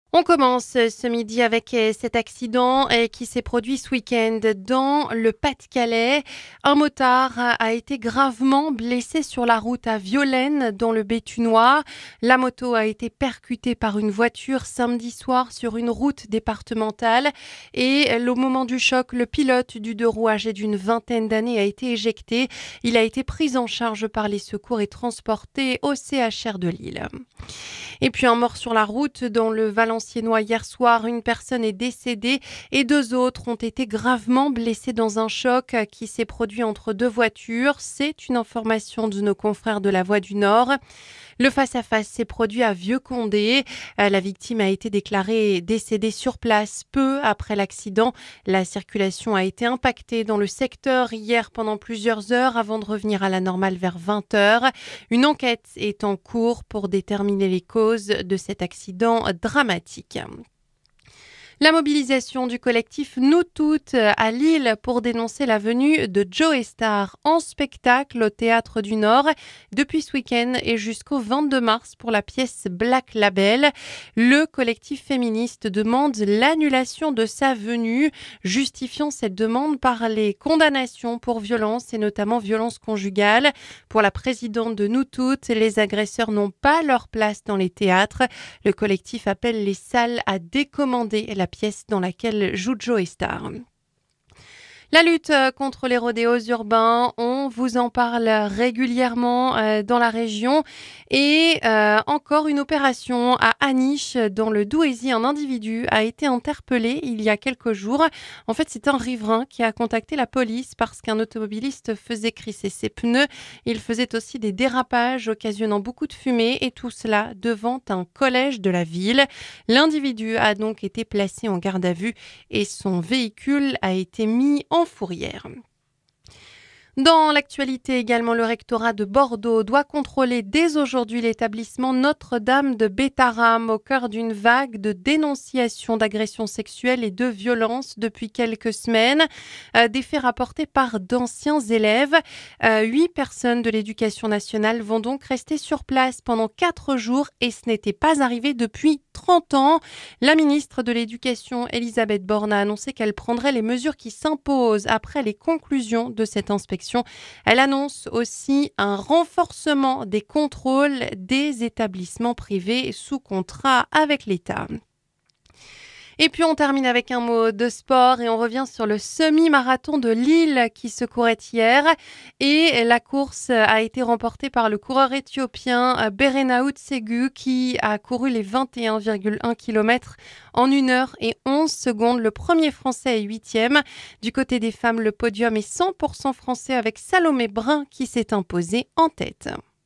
On commence ce midi avec cet accident qui s'est produit ce week-end dans le Pas-de-Calais. Un motard a été gravement blessé sur la route à Violaine dans le Béthunois. La moto a été percutée par une voiture samedi soir sur une route départementale et au moment du choc, le pilote du deux roues âgé d'une vingtaine d'années a été éjecté. Il a été pris en charge par les secours et transporté au CHR de Lille. Et puis un mort sur la route dans le Valenciennois hier soir. Une personne est décédée et deux autres ont été gravement blessés dans un choc qui s'est produit entre deux voitures. C'est une information de nos confrères de La Voix du Nord. Le face-à-face s'est produit à Vieux-Condé. La victime a été déclarée décédée sur place peu après l'accident. La circulation a été impactée dans le secteur hier pendant plusieurs heures avant de revenir à la normale vers 20 heures. Une enquête est en cours pour déterminer les causes de cet accident dramatique. La mobilisation du collectif Nous Toutes à Lille pour dénoncer la venue de Joe Star en spectacle au Théâtre du Nord depuis ce week-end et jusqu'au 22 mars pour la pièce Black Label. Le collectif féministe demande l'annulation de sa venue, justifiant cette demande par les condamnations pour violence et notamment violence conjugale. Pour la présidente de Nous Toutes, les agresseurs n'ont pas leur place dans les théâtres. Le collectif appelle les salles à décommander la pièce dans laquelle joue Joe Star. La lutte contre les rodéos urbains, on vous en parle régulièrement dans la région. Et encore une opération à Aniche, dans le Douaisis. Un individu a été interpellé il y a quelques jours. En fait, c'est un riverain qui a contacté la police parce qu'un automobiliste faisait crisser ses pneus. Il faisait aussi des dérapages occasionnant beaucoup de fumée et tout cela devant un collège de la ville. L'individu a donc été placé en garde à vue et son véhicule a été mis en fourrière. Dans l'actualité également, le rectorat de Bordeaux doit contrôler dès aujourd'hui l'établissement Notre-Dame de Bétharram au cœur d'une vague de dénonciations d'agressions sexuelles et de violences depuis quelques semaines. Des faits rapportés par d'anciens élèves. 8 personnes de l'éducation nationale vont donc rester sur place pendant 4 jours et ce n'était pas arrivé depuis 30 ans. La ministre de l'Éducation, Elisabeth Borne, a annoncé qu'elle prendrait les mesures qui s'imposent après les conclusions de cette inspection. Elle annonce aussi un renforcement des contrôles des établissements privés sous contrat avec l'État. Et puis on termine avec un mot de sport et on revient sur le semi-marathon de Lille qui se courait hier. Et la course a été remportée par le coureur éthiopien Berenaout Segu qui a couru les 21,1 km en 1 heure et 11 secondes. Le premier français est 8e. Du côté des femmes, le podium est 100% français avec Salomé Brun qui s'est imposée en tête.